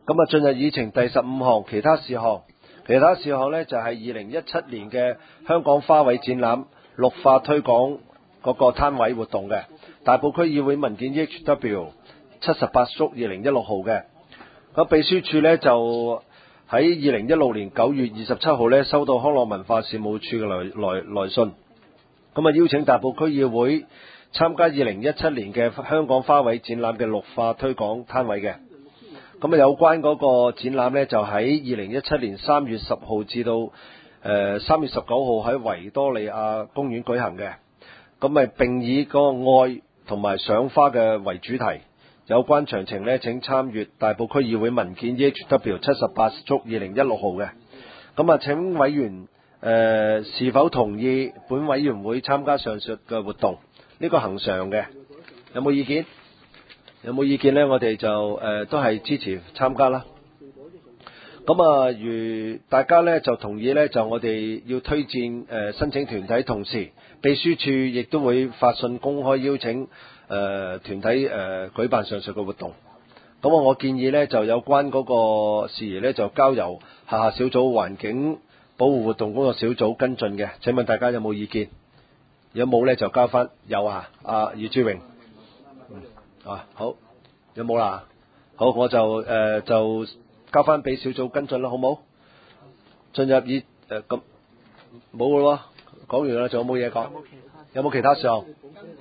咁啊，進入議程第15項其他事項。其他事項呢，就係2017年嘅香港花卉展覽綠化推廣嗰個攤位活動嘅大埔區議會文件 EHW 78/2016號嘅。咁秘書處呢，就喺2016年9月27號呢，收到康樂文化事務處嘅來信，咁啊邀請大埔區議會參加2017年嘅香港花卉展覽嘅綠化推廣攤位嘅。咁啊，有關嗰個展覽呢，就喺2017年3月10號至到3月19號喺維多利亞公園舉行嘅。咁咪並以個愛同埋賞花嘅為主題。有關詳情呢，請參閱大埔區議會文件 EHW 78/2016號嘅。咁啊，請委員是否同意本委員會參加上述嘅活動？呢個恆常嘅，有冇意見？有冇意見呢？我哋就都係支持參加啦。咁啊，如大家呢就同意呢，就我哋要推薦申請團體，同時秘書處亦都會發信公開邀請團體舉辦上述嘅活動。咁我建議呢，就有關嗰個事宜呢，就交由下小組環境保護活動工作小組跟進嘅。請問大家有冇意見？有冇呢？就交翻有啊，余志榮。好，有冇啦？好，我就交翻俾小組跟進啦，好冇？進入咁冇嘅咯，講完啦，仲有冇嘢講？有冇其他事項？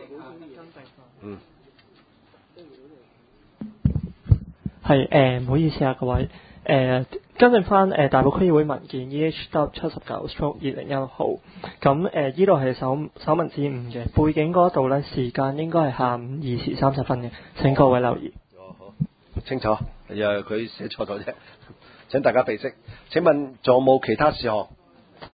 係唔好意思啊，各位跟進翻大埔區議會文件 EHW 79/2016號。咁呢度係首文之5嘅背景嗰度呢，時間應該係下午2時30分嘅，請各位留意。 好清楚，又係佢寫錯咗啫，請大家備悉。請問仲有冇其他事項？